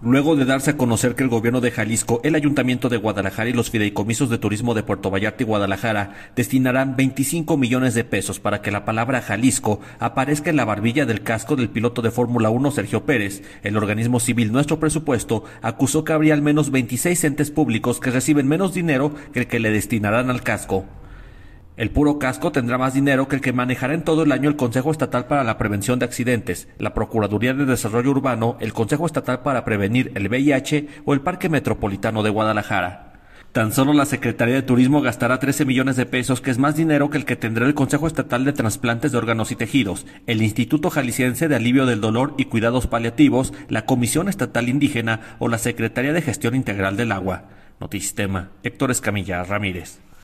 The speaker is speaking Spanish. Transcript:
Luego de darse a conocer que el gobierno de Jalisco, el Ayuntamiento de Guadalajara y los fideicomisos de turismo de Puerto Vallarta y Guadalajara destinarán 25 millones de pesos para que la palabra Jalisco aparezca en la barbilla del casco del piloto de Fórmula 1 Sergio Pérez, el organismo civil Nuestro Presupuesto acusó que habría al menos 26 entes públicos que reciben menos dinero que el que le destinarán al casco. El puro casco tendrá más dinero que el que manejará en todo el año el Consejo Estatal para la Prevención de Accidentes, la Procuraduría de Desarrollo Urbano, el Consejo Estatal para Prevenir el VIH o el Parque Metropolitano de Guadalajara. Tan solo la Secretaría de Turismo gastará 13 millones de pesos, que es más dinero que el que tendrá el Consejo Estatal de Trasplantes de Órganos y Tejidos, el Instituto Jalisciense de Alivio del Dolor y Cuidados Paliativos, la Comisión Estatal Indígena o la Secretaría de Gestión Integral del Agua. Notisistema, Héctor Escamilla Ramírez.